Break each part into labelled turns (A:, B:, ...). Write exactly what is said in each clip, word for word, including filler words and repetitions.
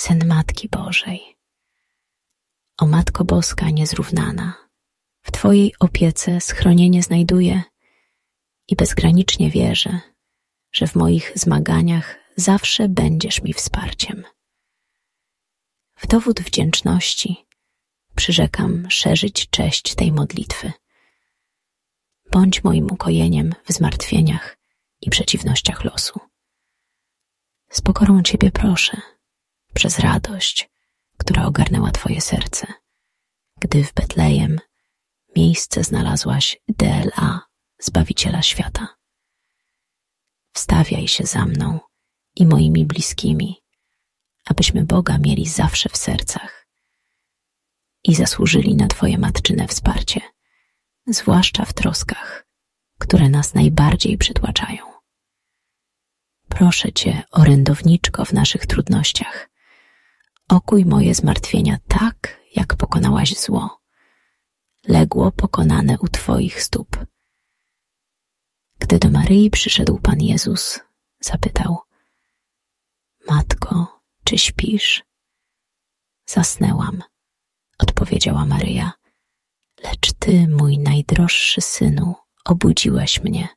A: sen Matki Bożej. O Matko Boska niezrównana, w Twojej opiece schronienie znajduję i bezgranicznie wierzę, że w moich zmaganiach zawsze będziesz mi wsparciem. W dowód wdzięczności przyrzekam szerzyć cześć tej modlitwy. Bądź moim ukojeniem w zmartwieniach i przeciwnościach losu. Z pokorą Ciebie proszę, przez radość, która ogarnęła Twoje serce, gdy w Betlejem miejsce znalazłaś D L A, Zbawiciela świata. Wstawiaj się za mną i moimi bliskimi, abyśmy Boga mieli zawsze w sercach i zasłużyli na Twoje matczyne wsparcie, zwłaszcza w troskach, które nas najbardziej przytłaczają. Proszę Cię, orędowniczko w naszych trudnościach, okuj moje zmartwienia tak, jak pokonałaś zło, legło pokonane u Twoich stóp. Gdy do Maryi przyszedł Pan Jezus, zapytał: Matko, czy śpisz? Zasnęłam, odpowiedziała Maryja, lecz Ty, mój najdroższy Synu, obudziłeś mnie.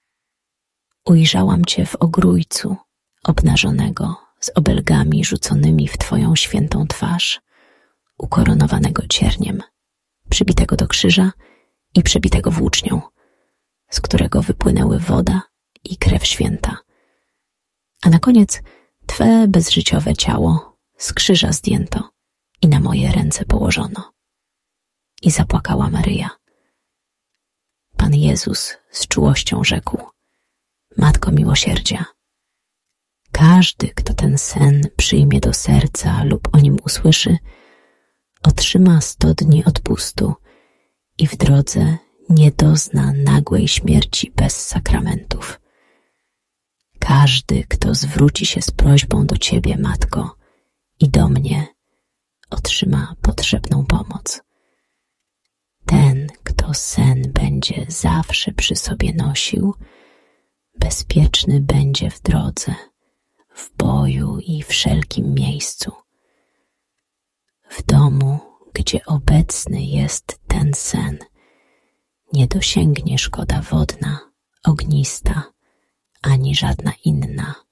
A: Ujrzałam Cię w ogrójcu, obnażonego, z obelgami rzuconymi w Twoją świętą twarz, ukoronowanego cierniem, przybitego do krzyża i przebitego włócznią, z którego wypłynęły woda i krew święta. A na koniec Twe bezżyciowe ciało z krzyża zdjęto i na moje ręce położono. I zapłakała Maryja. Pan Jezus z czułością rzekł: Matko miłosierdzia, każdy, kto ten sen przyjmie do serca lub o nim usłyszy, otrzyma sto dni odpustu i w drodze nie dozna nagłej śmierci bez sakramentów. Każdy, kto zwróci się z prośbą do Ciebie, Matko, i do mnie, otrzyma potrzebną pomoc. Ten, kto sen będzie zawsze przy sobie nosił, bezpieczny będzie w drodze, w boju i wszelkim miejscu. W domu, gdzie obecny jest ten sen, nie dosięgnie szkoda wodna, ognista, ani żadna inna.